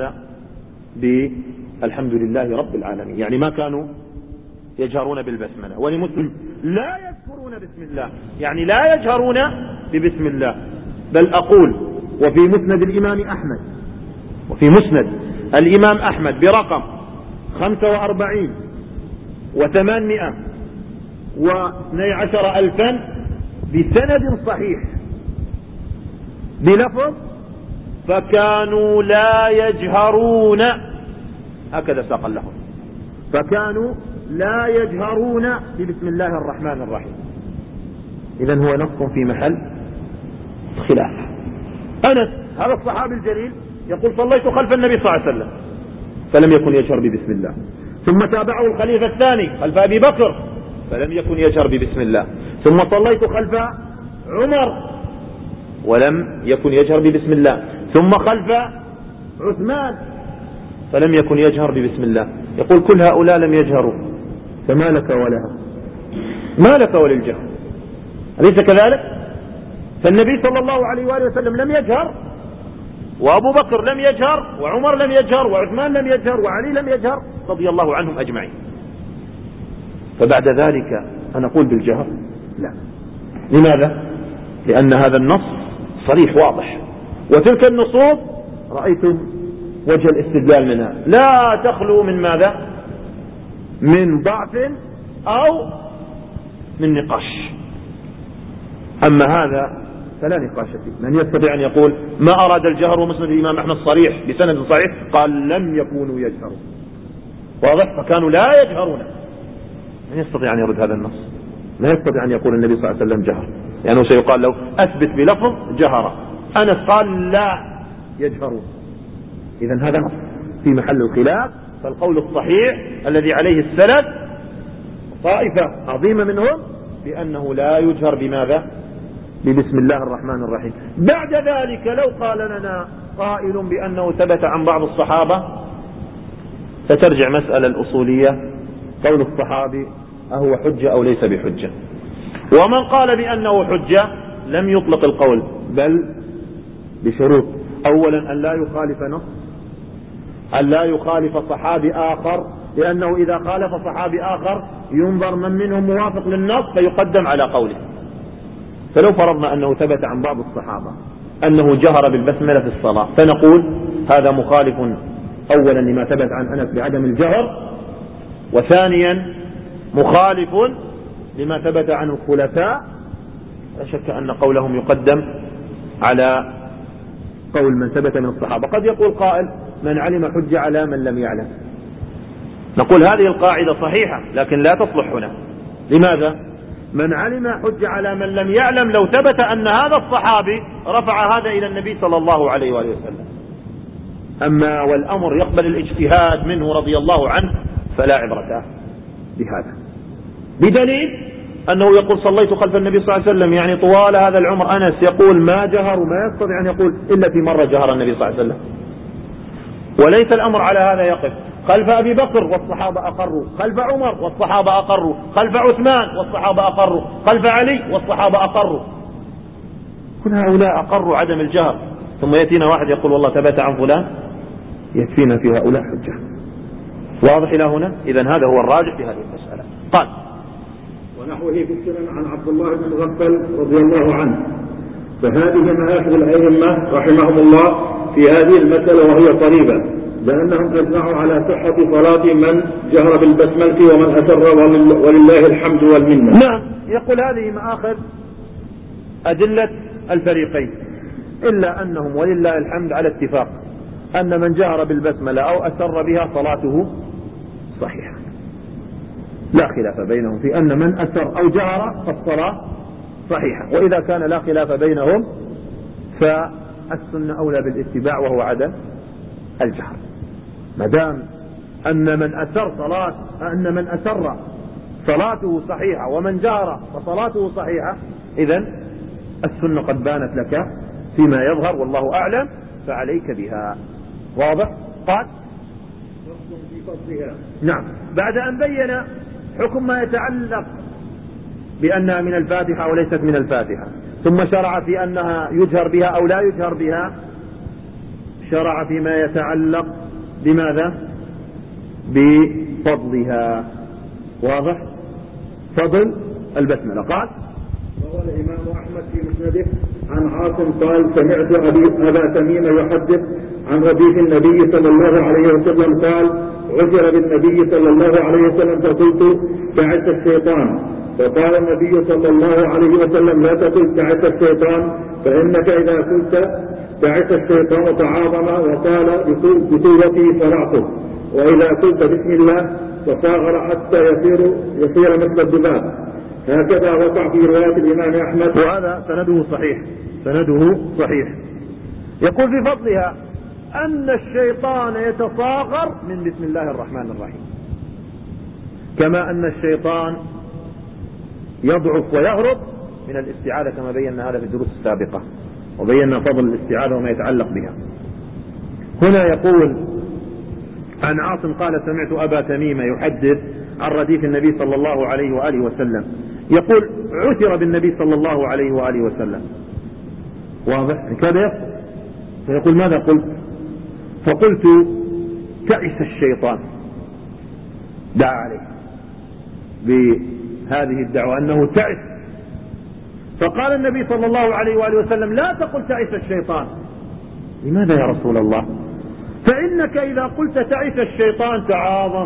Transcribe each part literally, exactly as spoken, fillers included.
بماذا؟ بالحمد لله رب العالمين، يعني ما كانوا يجهرون بالبسملة. ولمسلم لا يذكرون بسم الله، يعني لا يجهرون ببسم الله. بل أقول وفي مسند الإمام أحمد وفي مسند الإمام أحمد برقم خمسة وأربعين وثمانمائة واثني عشر ألفا بسند صحيح بلفظ فكانوا لا يجهرون، هكذا ساق اللفظ، فكانوا لا يجهرون ببسم الله الرحمن الرحيم. إذن هو نص في محل خلاف. أنس هذا الصحابي الجليل يقول صليت خلف النبي صلى الله عليه وسلم فلم يكن يجهر ببسم الله، ثم تابعه الخليفة الثاني خلف أبي بكر فلم يكن يجهر ببسم الله، ثم صليت خلف عمر ولم يكن يجهر ببسم الله، ثم خلف عثمان فلم يكن يجهر ببسم الله. يقول كل هؤلاء لم يجهروا، فما لك ولها؟ ما لك وللجهر؟ أليس كذلك؟ فالنبي صلى الله عليه وآله وسلم لم يجهر، وأبو بكر لم يجهر، وعمر لم يجهر، وعثمان لم يجهر، وعلي لم يجهر رضي الله عنهم أجمعين. فبعد ذلك أنا أقول بالجهر؟ لا. لماذا؟ لأن هذا النص صريح واضح، وتلك النصوص رأيتم وجه الاستدلال منها لا تخلو من ماذا؟ من ضعف أو من نقاش. أما هذا فلا نقاش فيه. من يستطيع أن يقول ما أراد الجهر ومسند الإمام أحمد صريح بسند صحيح قال لم يكونوا يجهرون، واضح؟ فكانوا لا يجهرون. من يستطيع أن يرد هذا النص؟ لا يستطيع أن يقول النبي صلى الله عليه وسلم جهر، لأنه يعني سيقال له أثبت بلفظ جهر. أنس قال لا يجهرون. إذن هذا نص في محل الخلاف. فالقول الصحيح الذي عليه السند طائفة عظيمة منهم بأنه لا يجهر بماذا؟ ببسم الله الرحمن الرحيم. بعد ذلك لو قال لنا قائل بأنه ثبت عن بعض الصحابة سترجع مسألة الأصولية، قول الصحابي أهو حجة أو ليس بحجة؟ ومن قال بأنه حجة لم يطلق القول، بل بشروط: أولا أن لا يخالف نص، أن لا يخالف صحابي آخر، لأنه إذا خالف صحابي آخر ينظر من منهم موافق للنص فيقدم على قوله. فلو فرضنا أنه ثبت عن بعض الصحابة أنه جهر بالبسملة في الصلاة فنقول هذا مخالف أولا لما ثبت عن أنس بعدم الجهر، وثانيا مخالف لما ثبت عن الخلفاء. لا شك أن قولهم يقدم على قول من ثبت من الصحابة. قد يقول قائل من علم حج على من لم يعلم. نقول هذه القاعدة صحيحة لكن لا تصلح هنا. لماذا؟ من علم حج على من لم يعلم لو ثبت أن هذا الصحابي رفع هذا إلى النبي صلى الله عليه وآله وسلم. أما والأمر يقبل الاجتهاد منه رضي الله عنه فلا عبرة بهذا، بدليل أنه يقول صليت خلف النبي صلى الله عليه وسلم، يعني طوال هذا العمر أنس يقول ما جهر وما يستطيع أن يقول إلا في مرة جهر النبي صلى الله عليه وسلم. وليس الأمر على هذا يقف. خلف أبي بكر والصحابة أقروا، خلف عمر والصحابة أقروا، خلف عثمان والصحابة أقروا، خلف علي والصحابة أقروا، كل هؤلاء أقروا عدم الجهر. ثم يأتينا واحد يقول والله ثبت عن فلان، يكفينا في هؤلاء حجة. واضح إلى هنا؟ إذن هذا هو الراجح في هذه المسألة. قال ونحوه في السنن عن عبد الله بن مغفل رضي الله عنه. فهذه مآخذ الأئمة رحمهم الله في هذه المسألة وهي طريبة، لأنهم أجمعوا على صحة صلاة من جهر بالبسملة ومن أسر، ولله الحمد والمنة. نعم، يقول هذه مآخذ أدلة الفريقين، إلا أنهم ولله الحمد على اتفاق أن من جهر بالبسملة أو أسر بها صلاته صحيحة، لا خلاف بينهم في أن من أسر أو جهر فالصلاة صحيحة. وإذا كان لا خلاف بينهم فالسنة أولى بالاتباع وهو عدم الجهر. ما دام أن من أسر صلاة أن من أسر صلاته صحيحة ومن جهر فصلاته صحيحة، إذن السنة قد بانت لك فيما يظهر والله أعلم، فعليك بها. واضح؟ قال نعم، بعد أن بين حكم ما يتعلق بأنها من الفاتحة وليست من الفاتحة، ثم شرع في أنها يجهر بها أو لا يجهر بها، شرع فيما يتعلق بماذا؟ بفضلها. واضح؟ فضل البسملة. قال روى الإمام أحمد في مسنده عن عاصم قال سمعت أبي أبا تميم يحدث عن رديف النبي صلى الله عليه وسلم قال عثر بالنبي صلى الله عليه وسلم فقلت تعس الشيطان، فقال النبي صلى الله عليه وسلم لا تقل تعس الشيطان فإنك إذا قلت تعس الشيطان تعاظم وقال بقوته صرعته، وإذا قلت بسم الله تصاغر حتى يصير يصير مثل الذباب. هكذا وقع في رواية الإمام أحمد، وهذا سنده صحيح، سنده صحيح. يقول في فضلها أن الشيطان يتصاغر من بسم الله الرحمن الرحيم، كما أن الشيطان يضعف ويهرب من الاستعاذة كما بينا هذا في الدروس السابقة، وبينا فضل الاستعاذة وما يتعلق بها. هنا يقول عن عاصم قال سمعت أبا تميم يحدث عن رديف النبي صلى الله عليه وآله وسلم يقول عثر بالنبي صلى الله عليه وآله وسلم. واضح؟ كان يقول فيقول ماذا قلت؟ فقلت تعس الشيطان، دعا عليه بهذه الدعوة أنه تعس. فقال النبي صلى الله عليه وآله وسلم لا تقل تعس الشيطان. لماذا يا رسول الله؟ فإنك إذا قلت تعس الشيطان تعاظم،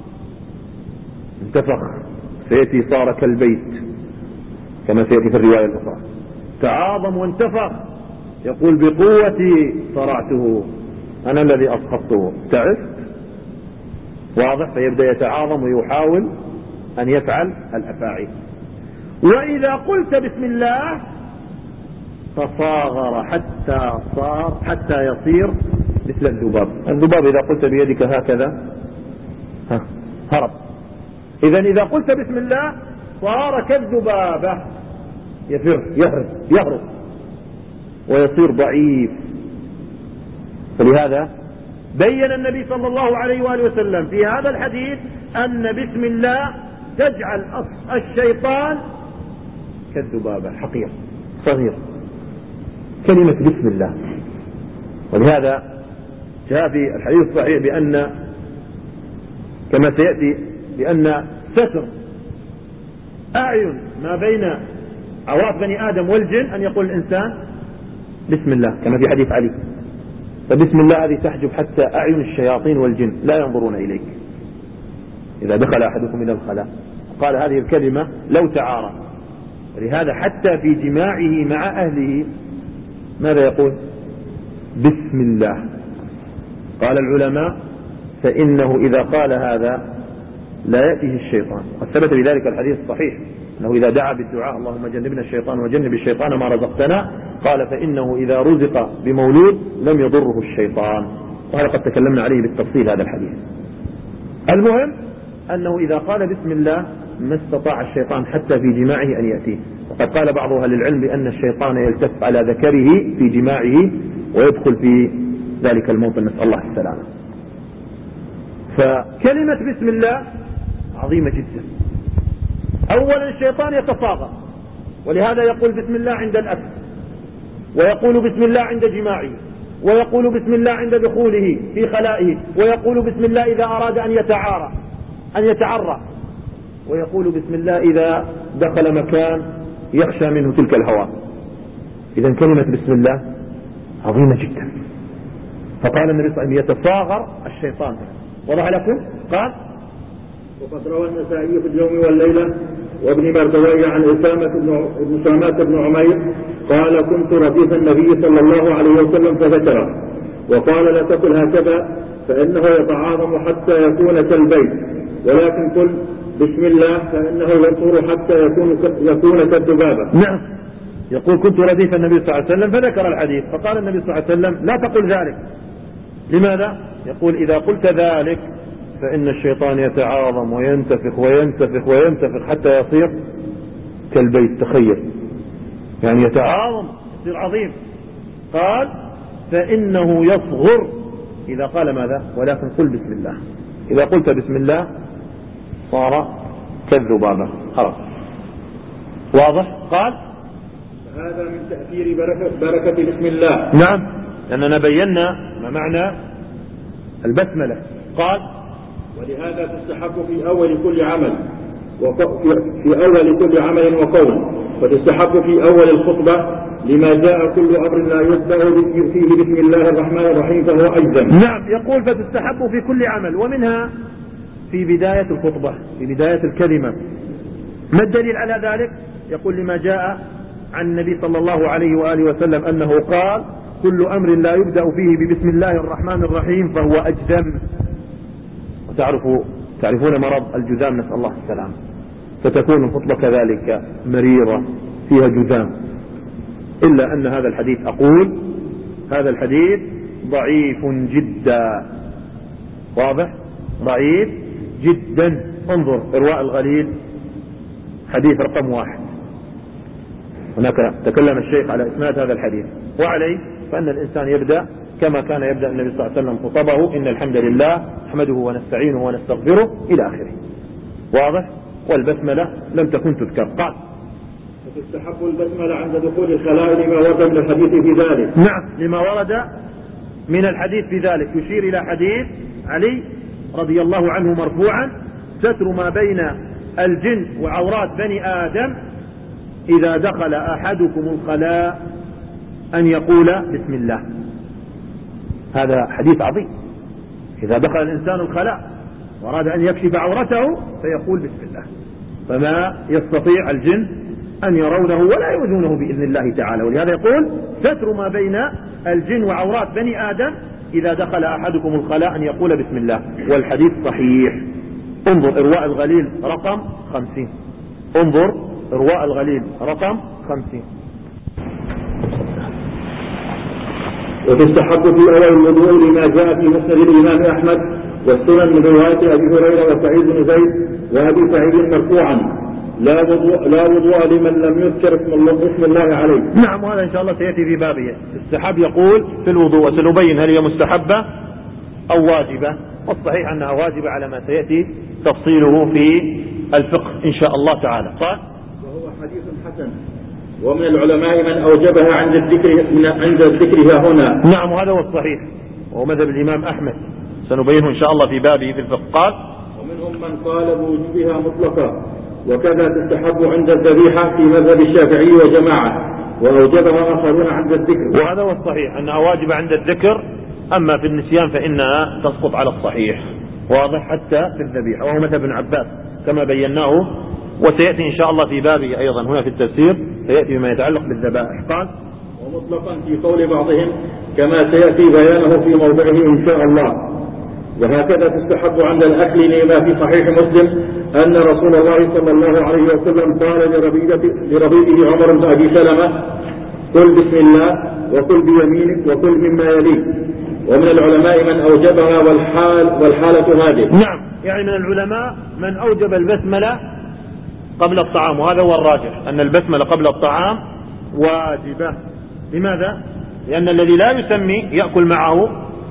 انتفخ، سيأتي صار كالبيت كما سيأتي في الرواية الأخرى، تعاظم وانتفخ، يقول بقوتي صرعته، أنا الذي أسقطته، تعست. واضح؟ فيبدأ يتعاظم ويحاول أن يفعل الأفاعيل. وإذا قلت بسم الله تصاغر حتى صار حتى يصير مثل الذباب. الذباب إذا قلت بيدك هكذا ها هرب. إذا إذا قلت بسم الله صار كالذبابة، يفر يهرب يهرب ويصير ضعيف. فلهذا بين النبي صلى الله عليه وآله وسلم في هذا الحديث أن بسم الله تجعل الشيطان كالذبابة، حقير صغير، كلمة بسم الله. ولهذا جاء في الحديث الصحيح بأن كما سيأتي بأن ستر أعين ما بين عورات بني آدم والجن أن يقول الإنسان بسم الله، كما في حديث علي. فبسم الله هذه تحجب حتى أعين الشياطين والجن لا ينظرون إليك إذا دخل أحدكم إلى الخلاء. قال هذه الكلمة لو تعارى. ولهذا حتى في جماعه مع أهله ماذا يقول؟ بسم الله. قال العلماء فإنه إذا قال هذا لا يأتيه الشيطان، قد ثبت بذلك الحديث الصحيح أنه إذا دعا بالدعاء اللهم جنبنا الشيطان وجنب الشيطان ما رزقتنا، قال فإنه إذا رزق بمولود لم يضره الشيطان. وهذا قد تكلمنا عليه بالتفصيل هذا الحديث. المهم أنه إذا قال بسم الله ما استطاع الشيطان حتى في جماعه أن يأتيه. وقد قال بعض أهل العلم بأن الشيطان يلتف على ذكره في جماعه ويدخل في ذلك الموطن، نسأل الله السلامة. فكلمة بسم الله عظيمة جدا. أولا الشيطان يتصاغر، ولهذا يقول بسم الله عند الأكل، ويقول بسم الله عند جماعه، ويقول بسم الله عند دخوله في خلائه، ويقول بسم الله إذا أراد أن يتعارى أن يتعرى، ويقول بسم الله إذا دخل مكان يخشى منه تلك الهواء. إذا كلمة بسم الله عظيمة جدا. فقال النبي صلى الله عليه وسلم يتصاغر الشيطان. وضح لكم؟ قال وقد روى النسائي في اليوم والليلة وابن مردويه عن أسامة بن أسامة بن عمير قال كنت رديف النبي صلى الله عليه وسلم فذكره وقال لا تقل هكذا فإنه يتعاظم حتى يكون كالبيت، ولكن قل بسم الله فإنه يصور حتى يكون يكون كالذبابة. نعم، يقول كنت رديف النبي صلى الله عليه وسلم فذكر الحديث، فقال النبي صلى الله عليه وسلم لا تقل ذلك. لماذا؟ يقول إذا قلت ذلك فإن الشيطان يتعاظم وينتفخ وينتفخ وينتفخ حتى يصير كالبيت. تخيل، يعني يتعاظم يصير عظيم. قال فإنه يصغر إذا قال ماذا؟ ولكن قل بسم الله. إذا قلت بسم الله صار كالذبابة، خلاص. واضح؟ قال هذا من تأثير بركة, بركة بسم الله. نعم، لأننا بينا ما معنى البسملة. قال ولهذا تستحق في أول كل عمل في أول كل عمل وقول، وتستحق في أول الخطبة لما جاء كل أمر لا يبدأ فيه بسم الله الرحمن الرحيم فهو أجزم. نعم، يقول فتستحق في كل عمل، ومنها في بداية الخطبة، في بداية الكلمة. ما الدليل على ذلك؟ يقول لما جاء عن النبي صلى الله عليه وآله وسلم أنه قال كل أمر لا يبدأ فيه ببسم الله الرحمن الرحيم فهو أجزم. وتعرفوا تعرفون مرض الجذام، نسأل الله السلام، فتكون الخطبة كذلك مريرة فيها جذام، إلا أن هذا الحديث أقول هذا الحديث ضعيف جدا، واضح، ضعيف جدا. انظر إرواء الغليل حديث رقم واحد، هناك تكلم الشيخ على إسناد هذا الحديث، وعليه فأن الإنسان يبدأ كما كان يبدأ النبي صلى الله عليه وسلم خطبه: إن الحمد لله نحمده ونستعينه ونستغفره إلى آخره، واضح. والبسملة لم تكن تذكر. قال وتستحق البسملة عند دخول الخلاء لما ورد من الحديث في ذلك. نعم، لما ورد من الحديث في ذلك، يشير إلى حديث علي رضي الله عنه مرفوعا: ستر ما بين الجن وعورات بني آدم إذا دخل أحدكم الخلاء أن يقول بسم الله. هذا حديث عظيم. إذا دخل الإنسان الخلاء وأراد أن يكشف عورته فيقول بسم الله، فما يستطيع الجن أن يرونه ولا يؤذونه بإذن الله تعالى. ولهذا يقول ستر ما بين الجن وعورات بني آدم إذا دخل أحدكم الخلاء أن يقول بسم الله. والحديث صحيح. انظر إرواء الغليل رقم خمسين، انظر إرواء الغليل رقم خمسين. وتستحق في أول الوضوء لما جاء في مسند الإمام أحمد والسنن من رواية أبي هريرة وسعيد بن زيد وأبي سعيد مرفوعا: لا وضوء لا وضوء لمن لم يذكر اسم الله اسم الله عليه. نعم، وهذا إن شاء الله سيأتي في بابه. السحاب يقول في الوضوء، وسنبين هل هي مستحبة أو واجبة، والصحيح أنها واجبة على ما سيأتي تفصيله في الفقه إن شاء الله تعالى. قال وهو حديث حسن، ومن العلماء من أوجبها عند الذكر عند ذكرها هنا. نعم، وهذا هو الصحيح، وهو مذهب الإمام أحمد، سنبينه إن شاء الله في بابه في الفقه. قال ومنهم من قال بوجوبها مطلقا، وكذا تستحب عند الذبيحة في مذهب الشافعي وجماعة، وأوجبها آخرون عند الذكر. وهذا هو الصحيح أنها واجبة عند الذكر، أما في النسيان فإنها تسقط على الصحيح، واضح، حتى في الذبيحة، وهو مذهب ابن عباس كما بيناه، وسيأتي إن شاء الله في بابه أيضا هنا في التفسير، سيأتي بما يتعلق بالذبائح. قال ومطلقا في قول بعضهم كما سيأتي بيانه في موضعه إن شاء الله. وهكذا تستحب عند الأكل لما في صحيح مسلم أن رسول الله صلى الله عليه وسلم قال لربيبه عمر بن أبي سلمة: قل بسم الله وقل بيمينك وقل مما يليك. ومن العلماء من أوجبها والحال والحالة هذه. نعم، يعني من العلماء من أوجب البسملة قبل الطعام، وهذا هو الراجح أن البسملة قبل الطعام واجبة. لماذا؟ لأن الذي لا يسمي يأكل معه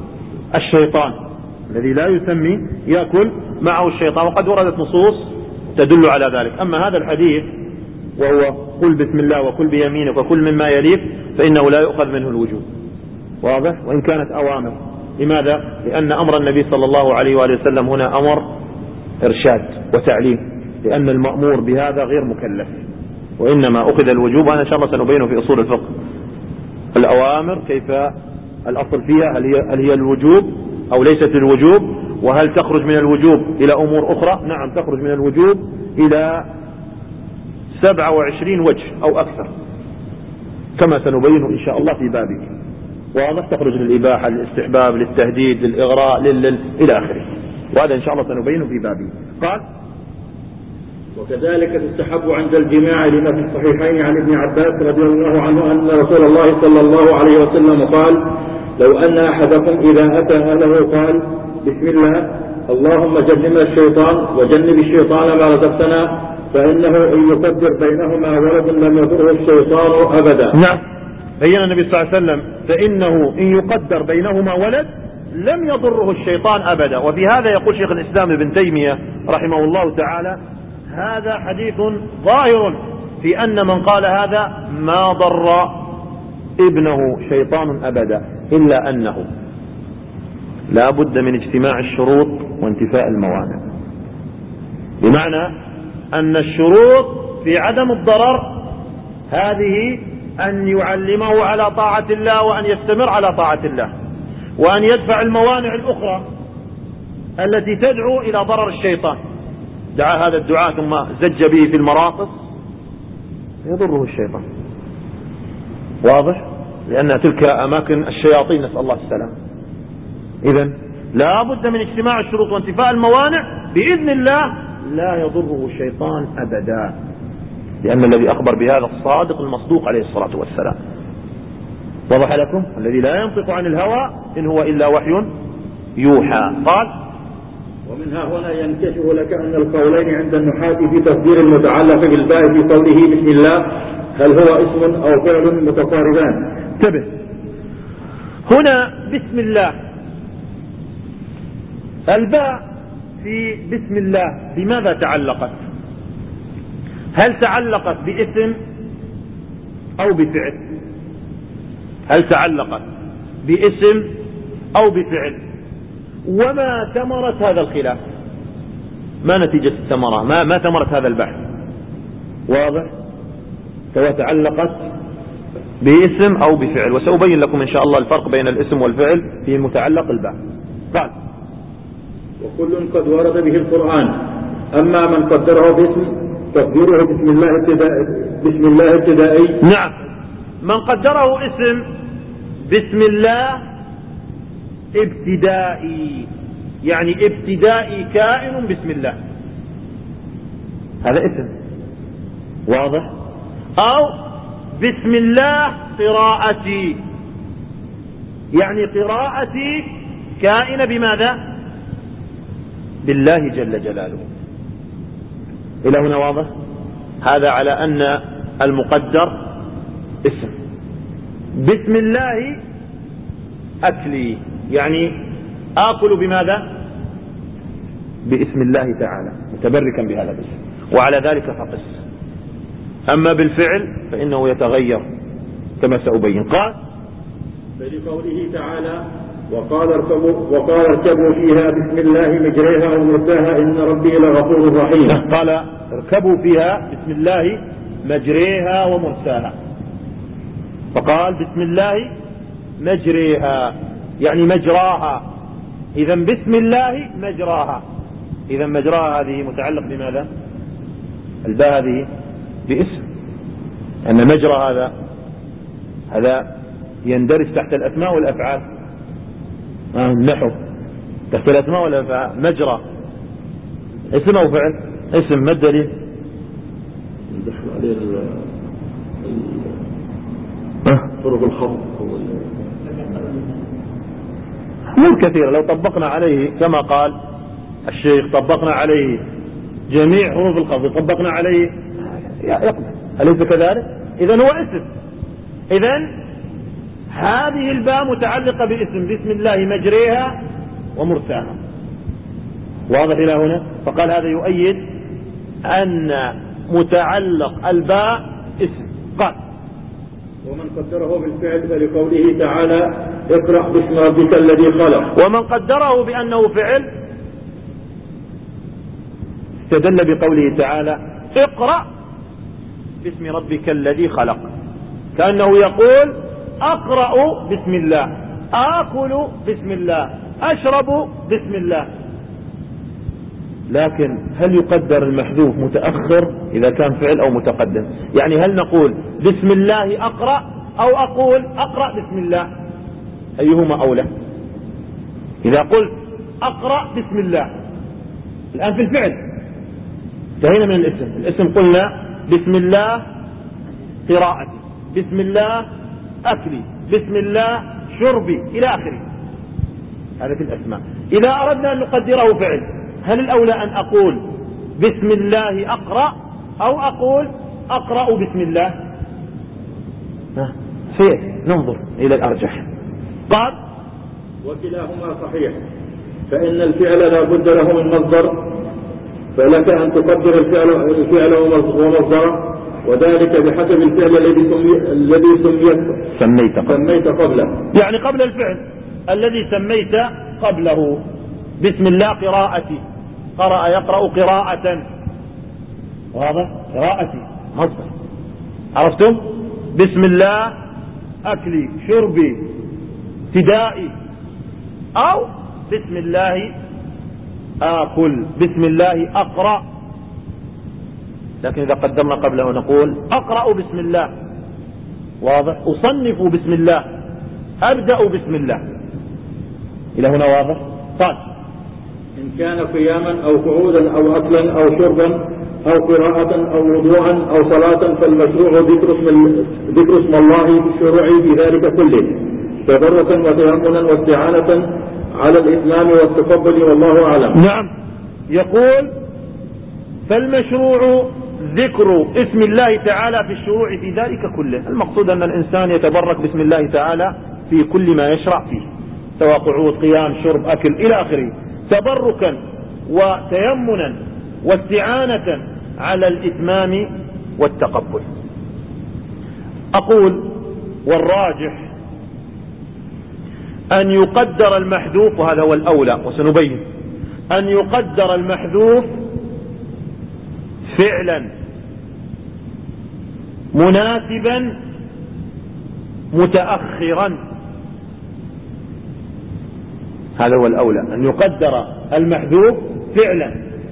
الشيطان، الذي لا يسمي يأكل معه الشيطان، وقد وردت نصوص تدل على ذلك. أما هذا الحديث وهو قل بسم الله وكل بيمينك وكل مما يليك فإنه لا يؤخذ منه الوجوب، واضح، وإن كانت أوامر. لماذا؟ لأن أمر النبي صلى الله عليه وآله وسلم هنا أمر إرشاد وتعليم، لأن المأمور بهذا غير مكلف، وإنما أخذ الوجوب. وأنا إن شاء الله سنبينه في أصول الفقه الأوامر كيف الأصل فيها، هل هي, هل هي الوجوب أو ليست الوجوب، وهل تخرج من الوجوب إلى أمور أخرى. نعم، تخرج من الوجوب إلى سبعة وعشرين وجه أو أكثر كما سنبينه إن شاء الله في بابه، واضح، تخرج للإباحة، للاستحباب، للتهديد، للإغراء، لل... إلى آخره، وهذا إن شاء الله سنبينه في بابه. قال وكذلك تستحب عند الجماع لما في الصحيحين عن ابن عباس رضي الله عنه أن رسول الله صلى الله عليه وسلم قال: لو أن أحدكم إذا أتى أهله قال بسم الله اللهم جنبنا الشيطان وجنب الشيطان ما رزقتنا فإنه إن يقدر بينهما ولد لم يضره الشيطان أبدا. نعم، بين النبي صلى الله عليه وسلم فإنه إن يقدر بينهما ولد لم يضره الشيطان أبدا. وفي هذا يقول شيخ الإسلام ابن تيمية رحمه الله تعالى: هذا حديث ظاهر في أن من قال هذا ما ضر ابنه شيطان أبدا، إلا أنه لا بد من اجتماع الشروط وانتفاء الموانع. بمعنى أن الشروط في عدم الضرر هذه أن يعلمه على طاعة الله وأن يستمر على طاعة الله، وأن يدفع الموانع الأخرى التي تدعو إلى ضرر الشيطان. دعا هذا الدعاء ثم زج به في المراقص يضره الشيطان، واضح؟ لأن تلك أماكن الشياطين، نسأل الله السلام. إذن لا بد من اجتماع الشروط وانتفاء الموانع، بإذن الله لا يضره الشيطان أبدا، لأن الذي أخبر بهذا الصادق المصدوق عليه الصلاة والسلام. وضح لكم؟ الذي لا ينطق عن الهوى إن هو إلا وحي يوحى. قال: ومنها هنا ينكشف لك أن القولين عند النحاة في تقدير المتعلق بالباء في قوله بسم الله هل هو اسم أو فعل متقاربان. انتبه، هنا بسم الله، الباء في بسم الله بماذا تعلقت؟ هل تعلقت باسم أو بفعل؟ هل تعلقت باسم أو بفعل؟ وما ثمرة هذا الخلاف؟ ما نتيجة الثمرة؟ ما, ما ثمرة هذا البحث؟ واضح؟ سواء تعلقت باسم أو بفعل، وسأبين لكم إن شاء الله الفرق بين الاسم والفعل في متعلق الباء. قال: وكل قد ورد به القرآن، أما من قدره باسم تقديره بسم الله ابتدائي. بسم الله ابتدائي. نعم، من قدره اسم بسم الله ابتدائي، يعني ابتدائي كائن بسم الله، هذا اسم واضح. أو بسم الله قراءتي، يعني قراءتي كائنة بماذا؟ بالله جل جلاله. إلى هنا واضح؟ هذا على أن المقدر اسم. بسم الله أكلي، يعني آكل بماذا؟ باسم الله تعالى متبركا بهذا الاسم، وعلى ذلك فقس. أما بالفعل فإنه يتغير كما سأبين. قال: فلقوله تعالى وقال اركبوا, وقال اركبوا فيها بسم الله مجريها ومرساها إن ربي لغفور رحيم. قال اركبوا فيها بسم الله مجريها ومرساها، فقال بسم الله مجريها يعني مجراها. إذا بسم الله مجراها، إذا مجراها هذه متعلق بماذا؟ الباء هذه باسم، أن مجرى هذا هذا يندرج تحت الأسماء والأفعال. آه النحو تحت الأسماء والأفعال. مجرى اسم أو فعل؟ اسم. ما الدليل؟ طرق الخفض أمور كثيرة لو طبقنا عليه كما قال الشيخ، طبقنا عليه جميع حروف الخفض، طبقنا عليه يقبل، أليس كذلك؟ إذن هو اسم. إذن هذه الباء متعلقة باسم بسم الله مجريها ومرساها، واضح إلى هنا؟ فقال هذا يؤيد أن متعلق الباء اسم. قال: ومن قدره بالفعل فلقوله تعالى اقرأ باسم ربك الذي خلق. ومن قدره بأنه فعل استدل بقوله تعالى اقرأ باسم ربك الذي خلق، كأنه يقول أقرأ بسم الله، آكل بسم الله، أشرب بسم الله. لكن هل يقدر المحذوف متأخر إذا كان فعل أو متقدم؟ يعني هل نقول بسم الله أقرأ أو أقول أقرأ بسم الله؟ أيهما أولى؟ إذا قلت أقرأ بسم الله الآن في الفعل انتهينا من الاسم. الاسم قلنا بسم الله قراءتي، بسم الله أكلي، بسم الله شربي إلى آخره، هذا في الأسماء. إذا أردنا أن نقدره فعل هل الأولى أن أقول بسم الله أقرأ أو أقول أقرأ بسم الله؟ فيه ننظر إلى الأرجح. قال: وكلاهما صحيح، فإن الفعل لا بد له من مصدر، فلك أن تقدر الفعل, الفعل ومصدره وذلك بحسب الفعل الذي سمي الذي سميت سميت قبله. سميت قبله يعني قبل الفعل الذي سميت قبله. بسم الله قراءتي، قرأ يقرأ قراءة، واضح؟ قراءتي مصدر، عرفتم؟ بسم الله أكلي شربي ابتدائي، أو بسم الله آكل، بسم الله أقرأ. لكن إذا قدرنا قبله نقول أقرأ بسم الله، واضح؟ أصنف بسم الله، أبدأ بسم الله. إلى هنا واضح؟ طيب. إن كان قياما أو قعودا أو أكلا أو شربا أو قراءة أو وضوءا أو صلاة فالمشروع ذكر اسم, ذكر اسم الله في الشروع في ذلك كله تبركا وتيمنا واستعانة على الإتمام والتفضل، والله أعلم. نعم، يقول فالمشروع ذكر اسم الله تعالى في الشروع في ذلك كله. المقصود أن الإنسان يتبرك باسم الله تعالى في كل ما يشرع فيه، سواء قعود قيام شرب أكل إلى آخره، تبركا وتيمنا واستعانة على الإتمام والتقبل. أقول والراجح أن يقدر المحذوف، وهذا هو الأولى وسنبين، أن يقدر المحذوف فعلا مناسبا متأخرا. هذا هو الأولى، أن يقدر المحذوف فعلا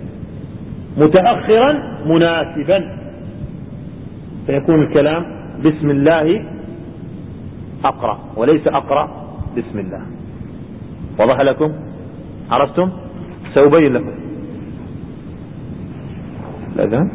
متأخرا مناسبا، فيكون الكلام بسم الله أقرأ وليس أقرأ بسم الله. وضح لكم؟ عرفتم؟ سأبين لكم. الأذان.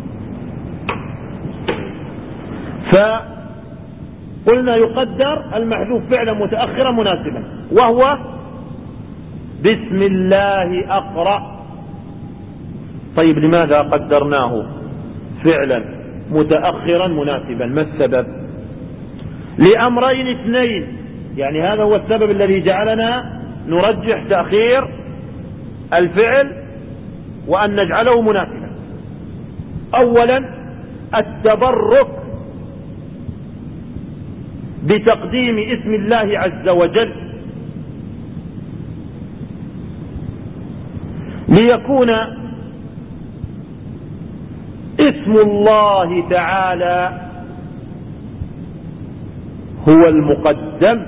فقلنا يقدر المحذوف فعلا متأخرا مناسبا، وهو بسم الله أقرأ. طيب لماذا قدرناه فعلا متأخرا مناسبا؟ ما السبب؟ لأمرين اثنين، يعني هذا هو السبب الذي جعلنا نرجح تأخير الفعل وأن نجعله مناسبا. أولا التبرك بتقديم اسم الله عز وجل، ليكون اسم الله تعالى هو المقدم،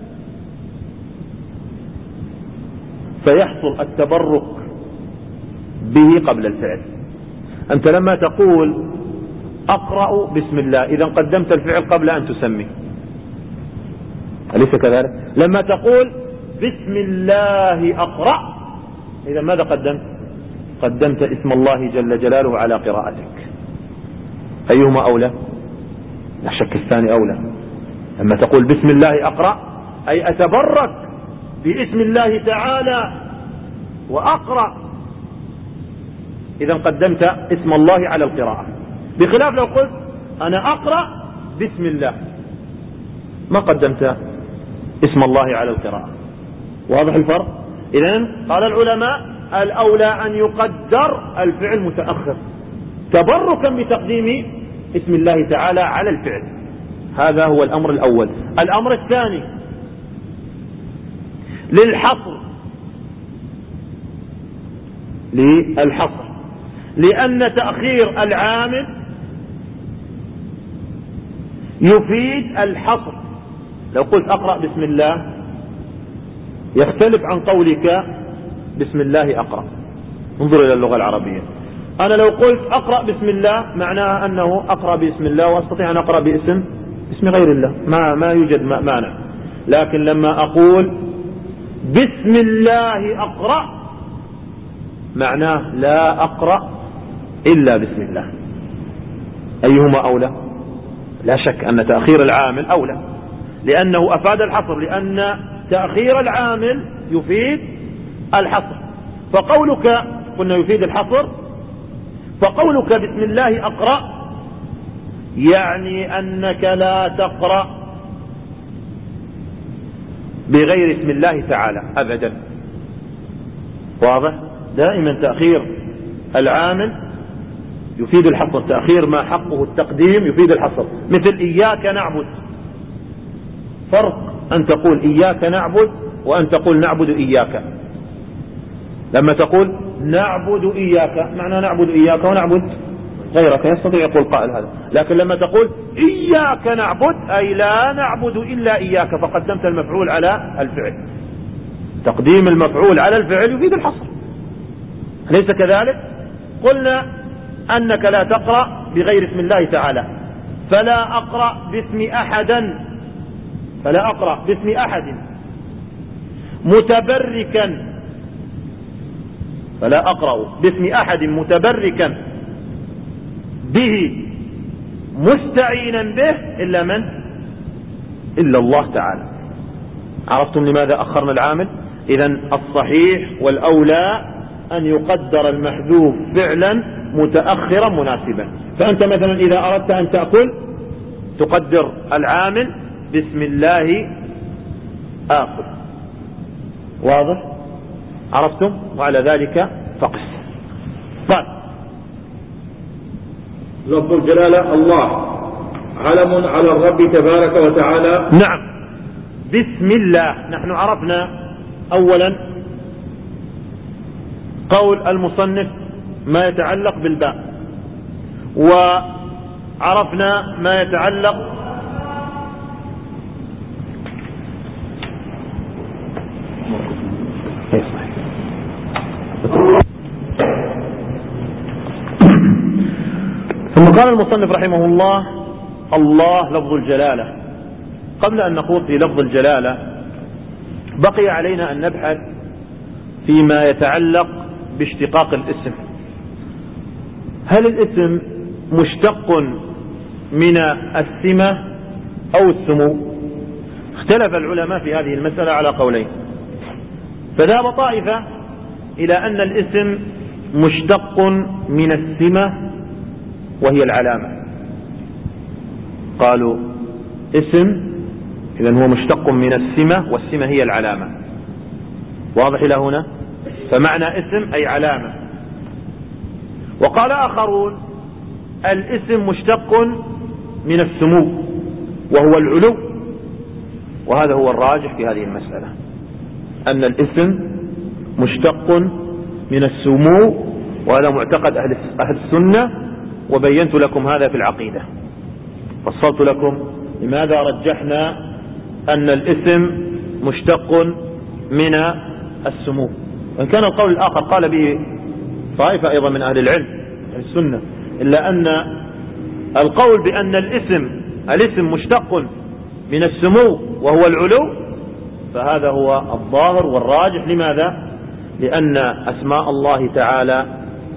فيحصل التبرك به قبل الفعل. أنت لما تقول أقرأ بسم الله إذا قدمت الفعل قبل أن تسمي، أليس كذلك؟ لما تقول بسم الله أقرأ إذا ماذا قدمت؟ قدمت اسم الله جل جلاله على قراءتك. أيهما أولى؟ لا شك الثاني أولى. لما تقول بسم الله أقرأ أي أتبرك باسم الله تعالى وأقرأ، إذا قدمت اسم الله على القراءة، بخلاف لو قلت أنا أقرأ بسم الله ما قدمت اسم الله على القراءة. واضح الفرق؟ إذن قال العلماء الأولى أن يقدر الفعل متأخر تبركا بتقديم اسم الله تعالى على الفعل. هذا هو الأمر الأول. الأمر الثاني للحصر، للحصر لأن تأخير العامل يفيد الحصر. لو قلت أقرأ بسم الله يختلف عن قولك بسم الله أقرأ. انظر إلى اللغة العربية. أنا لو قلت أقرأ بسم الله معناها أنه أقرأ باسم الله وأستطيع أن أقرأ باسم باسم غير الله، ما ما يوجد مانع. لكن لما أقول بسم الله أقرأ معناه لا أقرأ إلا بسم الله. أيهما أولى؟ لا شك أن تأخير العامل أولى، لأنه أفاد الحصر، لأن تأخير العامل يفيد الحصر. فقولك قلنا يفيد الحصر، فقولك بسم الله أقرأ يعني أنك لا تقرأ بغير اسم الله تعالى أبدا. واضح؟ دائما تأخير العامل يفيد الحصر، تأخير ما حقه التقديم يفيد الحصر، مثل إياك نعبد. فرق أن تقول إياك نعبد وأن تقول نعبد إياك. لما تقول نعبد إياك معنى نعبد إياك ونعبد غيرك، يستطيع يقول قائل هذا. لكن لما تقول إياك نعبد أي لا نعبد إلا إياك، فقدمت المفعول على الفعل. تقديم المفعول على الفعل يفيد الحصر، أليس كذلك؟ قلنا أنك لا تقرأ بغير اسم الله تعالى، فلا أقرأ باسم أحدا فلا أقرأ باسم أحد متبركا فلا أقرأ باسم أحد متبركا به مستعينا به إلا من؟ إلا الله تعالى. عرفتم لماذا أخرنا العامل؟ إذن الصحيح والأولى أن يقدر المحذوف فعلا متأخرا مناسبا. فأنت مثلا إذا أردت أن تأكل تقدر العامل بسم الله آكل. واضح؟ عرفتم؟ وعلى ذلك فقس. قال لفظ الجلالة الله علم على الرب تبارك وتعالى. نعم، بسم الله. نحن عرفنا أولا قول المصنف ما يتعلق بالباء، وعرفنا ما يتعلق ثم قال المصنف رحمه الله الله لفظ الجلالة. قبل أن نخوض في لفظ الجلالة بقي علينا أن نبحث فيما يتعلق باشتقاق الاسم. هل الاسم مشتق من السمة أو السمو؟ اختلف العلماء في هذه المسألة على قولين. فذهب طائفة إلى أن الاسم مشتق من السمة وهي العلامة. قالوا اسم إذن هو مشتق من السمة، والسمة هي العلامة. واضح إلى هنا؟ فمعنى اسم أي علامة. وقال آخرون الاسم مشتق من السمو وهو العلو، وهذا هو الراجح في هذه المسألة، أن الاسم مشتق من السمو، وهذا معتقد أهل أهل السنة، وبينت لكم هذا في العقيدة. فصلت لكم لماذا رجحنا أن الاسم مشتق من السمو، وإن كان القول الآخر قال به طائفة أيضا من أهل العلم أهل السنة، إلا أن القول بأن الاسم الاسم مشتق من السمو وهو العلو فهذا هو الظاهر والراجح. لماذا؟ لأن أسماء الله تعالى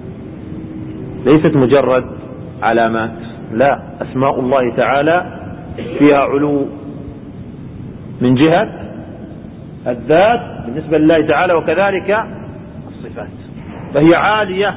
ليست مجرد علامات، لا، أسماء الله تعالى فيها علو من جهة الذات بالنسبة لله تعالى، وكذلك الصفات، فهي عالية.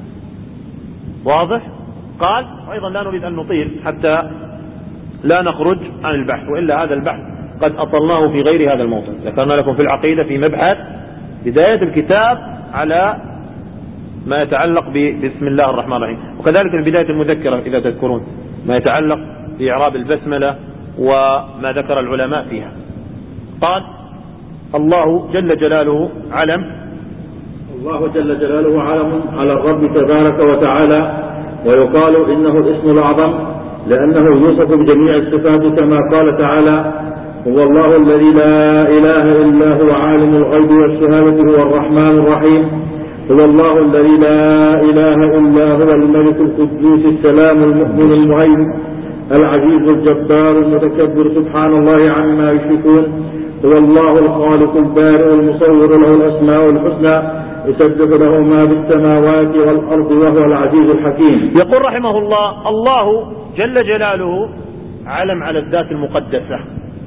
واضح؟ قال وأيضا لا نريد أن نطيل حتى لا نخرج عن البحث، وإلا هذا البحث قد أطلناه في غير هذا الموطن. ذكرنا لكم في العقيدة في مبحث بداية الكتاب على ما يتعلق بسم الله الرحمن الرحيم، وكذلك في بداية المذكرة إذا تذكرون ما يتعلق بإعراب البسملة وما ذكر العلماء فيها. قال الله جل جلاله علم الله جل جلاله علم على الرب تبارك وتعالى، ويقال إنه الاسم الأعظم لأنه يوصف بجميع الصفات كما قال تعالى هو الله الذي لا إله إلا هو عالم الغيب والشهادة هو الرحمن الرحيم، هو الله الذي لا إله إلا هو الملك القدوس السلام المؤمن المهيمن العزيز الجبار المتكبر سبحان الله عما يشركون، هو الله الخالق البارئ المصور له الأسماء الحسنى يسبح له ما في السماوات والأرض وهو العزيز الحكيم. يقول رحمه الله الله جل جلاله علم على الذات المقدسة.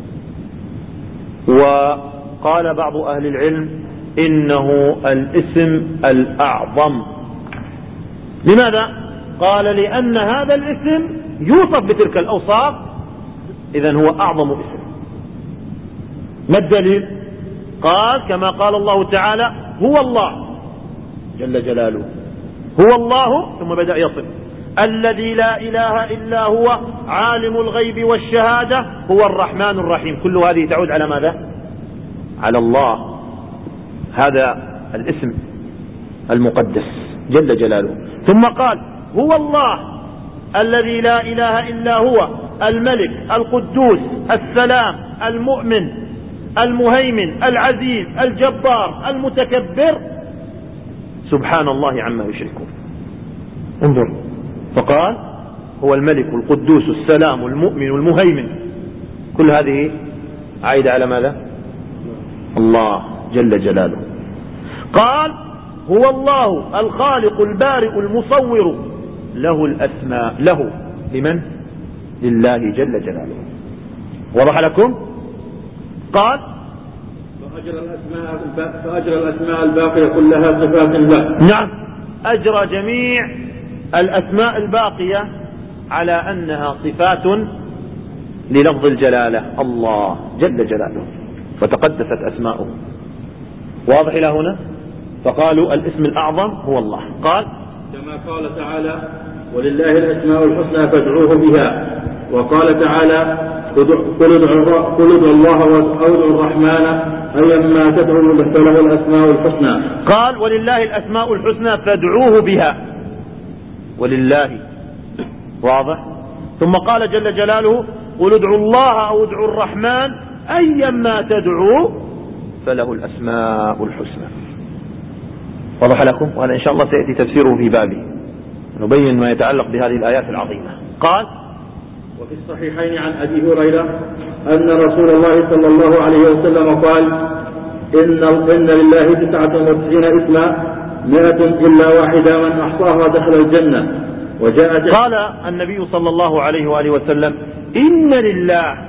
وقال بعض أهل العلم إنه الاسم الأعظم. لماذا؟ قال لأن هذا الاسم يوصف بتلك الأوصاف، إذن هو أعظم اسم. ما الدليل؟ قال كما قال الله تعالى هو الله جل جلاله، هو الله، ثم بدأ يصف الذي لا إله إلا هو عالم الغيب والشهادة هو الرحمن الرحيم. كل هذه تعود على ماذا؟ على الله، هذا الاسم المقدس جل جلاله. ثم قال هو الله الذي لا إله إلا هو الملك القدوس السلام المؤمن المهيمن العزيز الجبار المتكبر سبحان الله عما يشركون. انظر، فقال هو الملك القدوس السلام المؤمن المهيمن، كل هذه عائدة على ماذا؟ الله جل جلاله. قال هو الله الخالق البارئ المصور له الأسماء، له لمن؟ لله جل جلاله. وضح لكم؟ قال فأجرى الأسماء, فأجرى الأسماء الباقية كلها صفات له. نعم، أجرى جميع الأسماء الباقية على أنها صفات للفظ الجلالة الله جل جلاله، فتقدست أسماؤه. واضح إلى هنا؟ فقالوا الاسم الأعظم هو الله. قال كما قال تعالى ولله الأسماء الحسنى فادعوه بها. وقال تعالى قل ادعوا الله أو ادعوا الرحمن أيما تدعوا فله الأسماء الحسنى. قال ولله الأسماء الحسنى فادعوه بها، ولله. واضح؟ ثم قال جل جلاله قل ادعوا الله أو ادعوا الرحمن أيما تدعوا فله الأسماء الحسنى. وضح لكم؟ وهذا إن شاء الله سيأتي تفسيره في بابه، نبين ما يتعلق بهذه الآيات العظيمة. قال وفي الصحيحين عن أبي هريرة أن رسول الله صلى الله عليه وسلم قال إن, إن لله تسعة وتسعين اسما مئة إلا واحدة من أحصاها دخل الجنة. وجاء قال النبي صلى الله عليه وآله وسلم إن لله،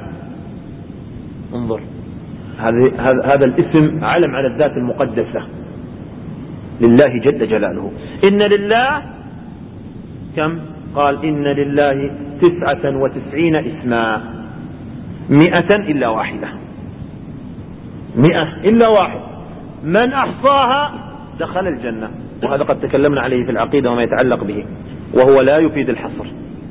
انظر، هذا الاسم علم على الذات المقدسة لله جل جلاله. إن لله كم؟ قال إن لله تسعة وتسعين اسما مئة إلا واحدة، مئة إلا واحد من أحصاها دخل الجنة. وهذا قد تكلمنا عليه في العقيدة وما يتعلق به، وهو لا يفيد الحصر،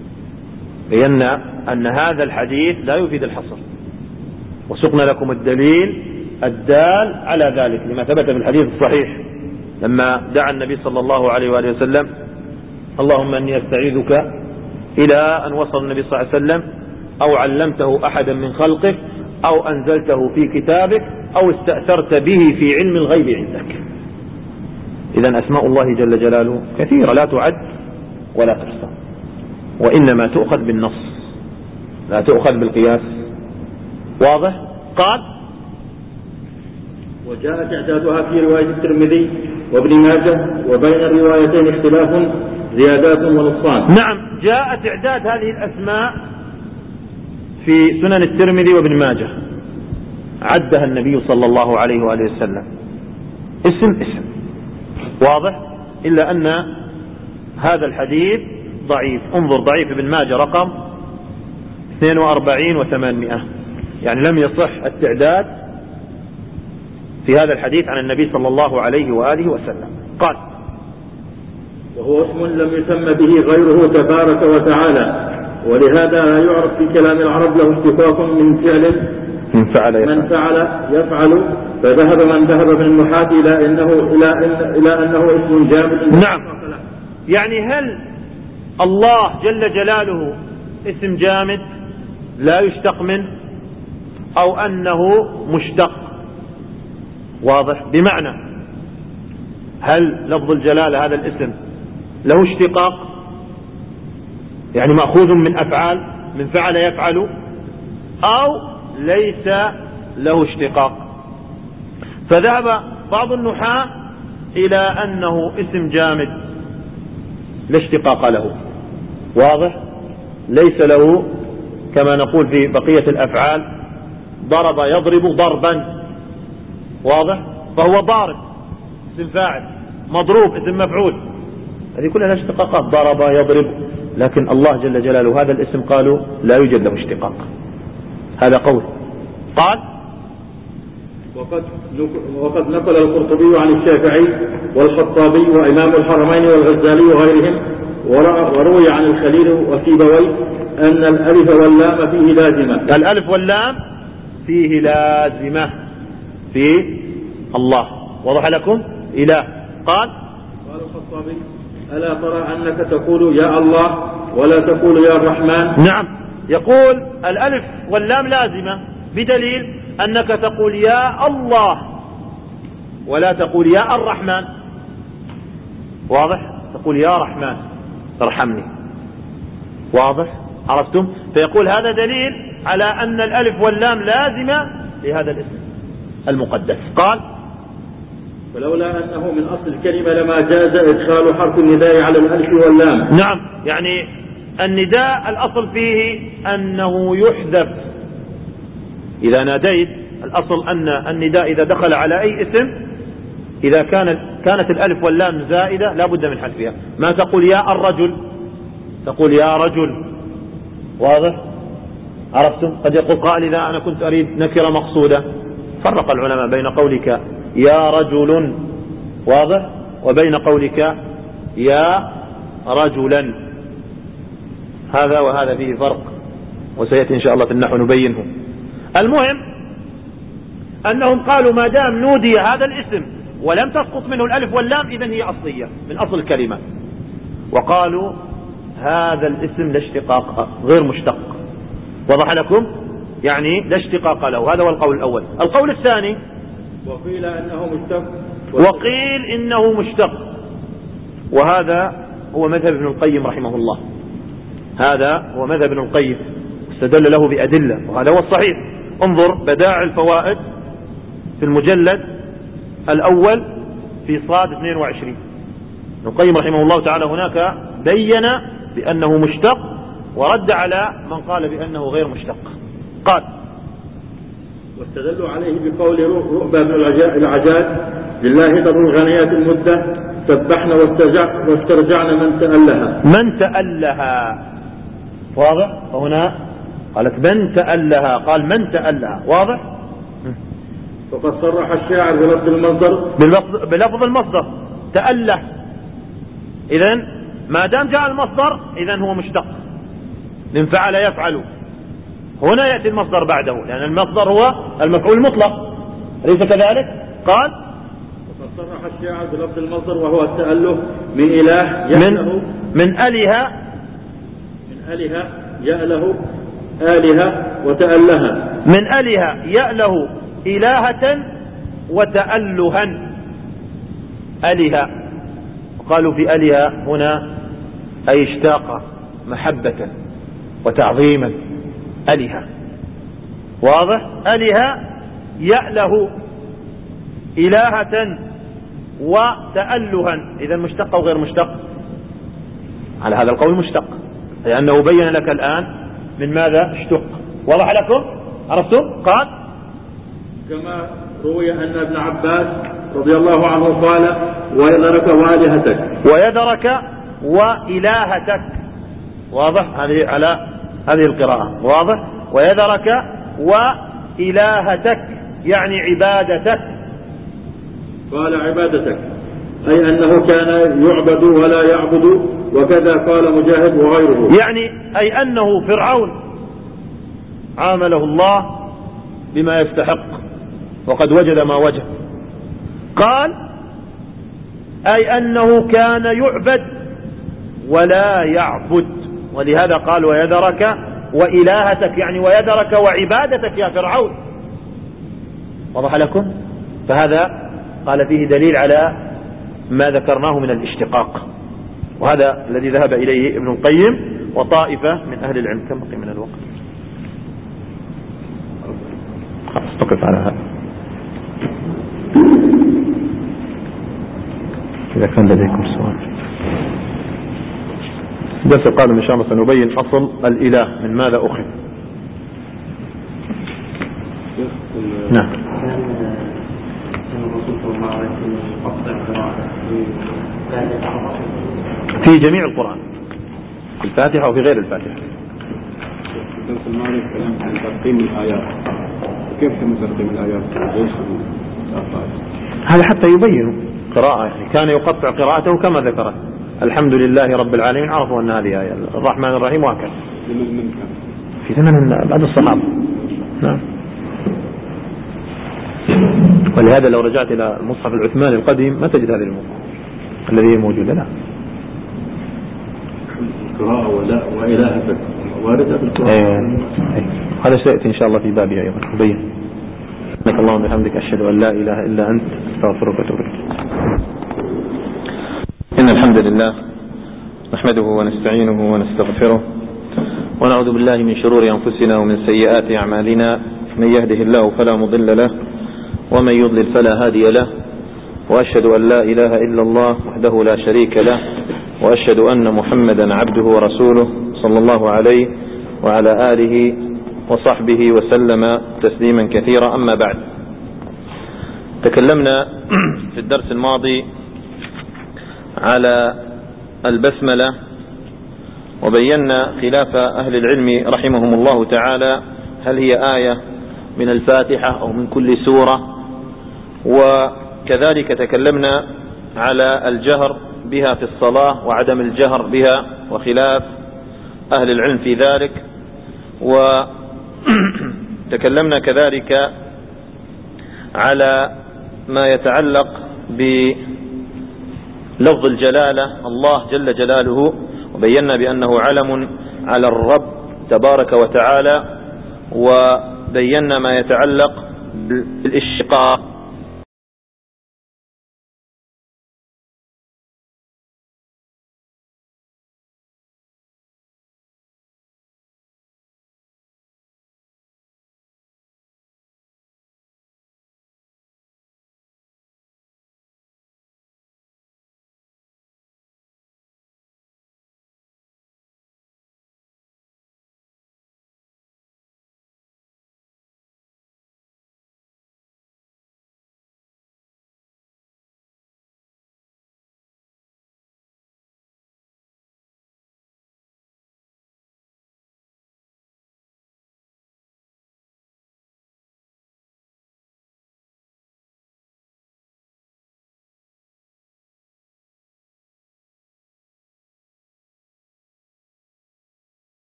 لأن أن هذا الحديث لا يفيد الحصر، وسقنا لكم الدليل الدال على ذلك لما ثبت في الحديث الصحيح لما دعا النبي صلى الله عليه وآله وسلم اللهم أني أستعيذك، إلى أن وصل النبي صلى الله عليه وسلم أو علمته أحدا من خلقك أو أنزلته في كتابك أو استأثرت به في علم الغيب عندك. إذن أسماء الله جل جلاله كثيرة لا تعد ولا تحصى، وإنما تؤخذ بالنص لا تؤخذ بالقياس. واضح؟ قال وجاءت إعدادها في رواية الترمذي وابن ماجه وبين الروايتين اختلاف زيادات ونقصان. نعم، جاءت إعداد هذه الأسماء في سنن الترمذي وابن ماجه، عدها النبي صلى الله عليه وآله وسلم اسم اسم. واضح؟ إلا أن هذا الحديث ضعيف. انظر ضعيف ابن ماجه رقم اثنين وأربعين وثمانمائة، يعني لم يصح التعداد في هذا الحديث عن النبي صلى الله عليه وآله وسلم. قال وهو اسم لم يسمى به غيره تبارك وتعالى، ولهذا لا يعرف في كلام العرب له اشتقاق من فعل من فعل يفعل, من فعل يفعل فذهب من ذهب من النحاة إلى إنه إلى إن إلى أنه اسم جامد. نعم، يعني هل الله جل جلاله اسم جامد لا يشتق منه أو أنه مشتق؟ واضح؟ بمعنى هل لفظ الجلالة هذا الاسم له اشتقاق، يعني مأخوذ من أفعال من فعل يفعل، أو ليس له اشتقاق؟ فذهب بعض النحاة إلى أنه اسم جامد لا اشتقاق له. واضح؟ ليس له كما نقول في بقية الأفعال ضرب يضرب ضربا. واضح؟ فهو ضارب اسم فاعل، مضروب اسم مفعول، هذه كلها اشتقاقات، ضرب يضرب. لكن الله جل جلاله هذا الاسم قالوا لا يوجد له اشتقاق. هذا قول. قال وقد وقد نقل القرطبي عن الشافعي والخطابي وإمام الحرمين والغزالي وغيرهم وروي عن الخليل وسيبويه أن الألف واللام فيه لازمة. الألف واللام فيه لازمة في الله. وضح لكم؟ إله. قال قال الخطابي ألا ترى أنك تقول يا الله ولا تقول يا الرحمن؟ نعم، يقول الألف واللام لازمة بدليل أنك تقول يا الله ولا تقول يا الرحمن. واضح؟ تقول يا رحمن ارحمني. واضح؟ عرفتم؟ فيقول هذا دليل على أن الألف واللام لازمة لهذا الاسم المقدس. قال ولولا أنه من أصل الكلمة لما جاز إدخال حرف النداء على الألف واللام. نعم، يعني النداء الأصل فيه أنه يحذف. إذا ناديت الأصل أن النداء إذا دخل على أي اسم إذا كانت كانت الألف واللام زائدة لا بد من حذفها. ما تقول يا الرجل، تقول يا رجل. واضح؟ عرفتم؟ قد يقول قائل إذا أنا كنت أريد نكرة مقصودة، فرق العلماء بين قولك يا رجل، واضح، وبين قولك يا رجلا. هذا وهذا فيه فرق، وسيأتي إن شاء الله في النحو نبينه. المهم أنهم قالوا ما دام نودي هذا الاسم ولم تسقط منه الألف واللام إذن هي أصلية من أصل الكلمة. وقالوا هذا الاسم لا اشتقاق، غير مشتق. وضح لكم؟ يعني لا اشتقاق له. هذا هو القول الأول. القول الثاني وقيل إنه مشتق، وقيل إنه مشتق، وهذا هو مذهب ابن القيم رحمه الله. هذا هو مذهب ابن القيم، استدل له بأدلة، وهذا هو الصحيح. انظر بدائع الفوائد في المجلد الأول في صاد اثنين وعشرين. ابن القيم رحمه الله تعالى هناك بين بأنه مشتق ورد على من قال بأنه غير مشتق. قال واستدلوا عليه بقول رؤبة بن العجاج لله در الغنيات المدة سبحنا واسترجعنا من تألها. من تألها. واضح؟ وهنا قالت من تألها، قال من تألها. واضح؟ وقد صرح الشاعر بلفظ المصدر بلفظ المصدر تأله. إذن ما دام جاء المصدر إذن هو مشتق من فعل يفعل. هنا يأتي المصدر بعده لأن المصدر هو المفعول المطلق، أليس كذلك؟ قال وقد صرح الشاعر بلفظ المصدر وهو التأله من إله من من أله من أله يأله آلهة وتألها. من أله يأله إلهة وتألها. أله قالوا في أله هنا أي اشتاق محبة وتعظيما. أله. واضح؟ أله يأله إلهة وتألها. إذا مشتق أو غير مشتق؟ على هذا القول مشتق، لأنه بين لك الآن من ماذا اشتق. واضح لكم؟ عرفتم؟ قال كما روي أن ابن عباس رضي الله عنه قال ويذرك وآلهتك. ويذرك وإلهتك. واضح؟ هذه على هذه القراءة. واضح؟ ويذرك وإلهتك يعني عبادتك. قال عبادتك أي أنه كان يعبد ولا يعبد، وكذا قال مجاهد وغيره. يعني أي أنه فرعون عامله الله بما يستحق وقد وجد ما وجد. قال أي أنه كان يعبد ولا يعبد، ولهذا قال ويذرك وإلهتك يعني ويذرك وعبادتك يا فرعون. وضح لكم؟ فهذا قال فيه دليل على ما ذكرناه من الاشتقاق، وهذا الذي ذهب إليه ابن القيم وطائفة من أهل العلم. كم بقي من الوقت؟ خلاص تقف على هذا. إذا كان لديكم سؤال. الدرس القادم إن شاء الله سنبين أصل الإله من ماذا أخذ. نعم. في جميع القرآن، في الفاتحة وفي غير الفاتحة. الدرس الماضي الكلام عن ترقيم الآيات، كيف تم ترقيم الآيات؟ هذا حتى يبين قراءة، يعني كان يقطع قراءته كما ذكرت. الحمد لله رب العالمين عرفوا أن هذه آية الرحمن الرحيم وهكذا. من كان في زمن بعد الصحابة. نعم. ولهذا لو رجعت إلى المصحف العثماني القديم ما تجد هذه المصحف الذي موجود الآن. القراءة ولا وإلهة واردة في القراءة. أيه. هذا سيأتي إن شاء الله في بابها أيضا بين. سبحانك اللهم وبحمدك أشهد أن لا إله إلا أنت أستغفرك وأتوب إليك. إن الحمد لله نحمده ونستعينه ونستغفره ونعوذ بالله من شرور أنفسنا ومن سيئات أعمالنا. من يهده الله فلا مضل له ومن يضلل فلا هادي له، وأشهد أن لا إله إلا الله وحده لا شريك له، وأشهد أن محمدا عبده ورسوله صلى الله عليه وعلى آله وصحبه وسلم تسليما كثيرا. أما بعد، تكلمنا في الدرس الماضي على البسملة وبينا خلاف أهل العلم رحمهم الله تعالى هل هي آية من الفاتحة أو من كل سورة، وكذلك تكلمنا على الجهر بها في الصلاة وعدم الجهر بها وخلاف أهل العلم في ذلك، وتكلمنا كذلك على ما يتعلق بلفظ الجلالة الله جل جلاله، وبينا بأنه علم على الرب تبارك وتعالى، وبينا ما يتعلق بالاشتقاق